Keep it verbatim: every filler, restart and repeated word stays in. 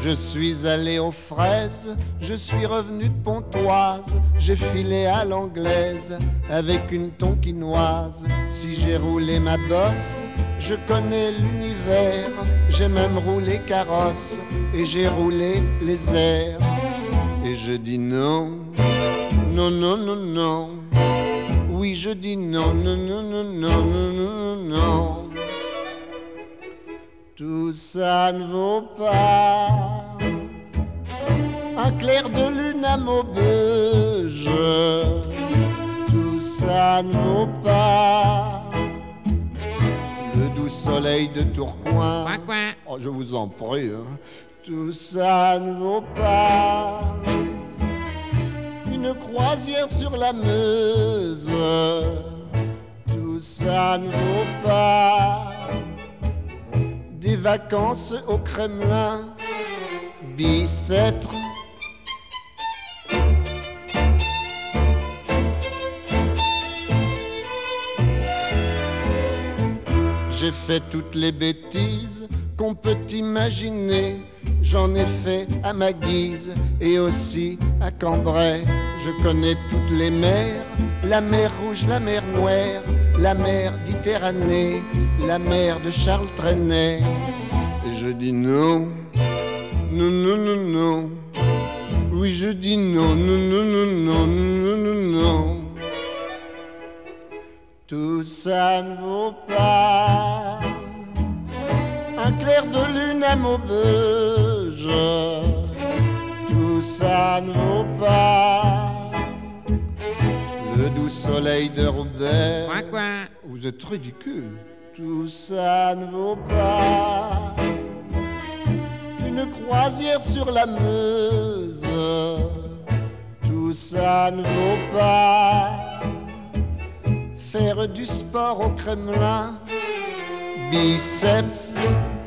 Je suis allé aux fraises, je suis revenu de Pontoise, j'ai filé à l'anglaise avec une tonkinoise. Si j'ai roulé ma bosse, je connais l'univers, j'ai même roulé carrosse et j'ai roulé les airs. Et je dis non, non, non, non, non. Oui, je dis non, non, non, non, non, non, non, non. Tout ça ne vaut pas un clair de lune à Maubeuge. Tout ça ne vaut pas le doux soleil de Tourcoing. Coin, coin. Oh, je vous en prie, hein. Tout ça ne vaut pas une croisière sur la Meuse. Tout ça ne vaut pas des vacances au Kremlin. Bicêtre. J'ai fait toutes les bêtises qu'on peut imaginer. J'en ai fait à ma guise et aussi à Cambrai. Je connais toutes les mers, la mer Rouge, la mer Noire, la mer Méditerranée, la mer de Charles Trenet. Et je dis non, non, non, non, non. Oui, je dis non, non, non, non, non, non, non, non. Tout ça ne vaut pas un clair de lune à Maubeuge. Tout ça ne vaut pas le doux soleil de Roubaix. Coin, coin. Vous êtes ridicule. Tout ça ne vaut pas une croisière sur la Meuse. Tout ça ne vaut pas faire du sport au Kremlin. Biceps.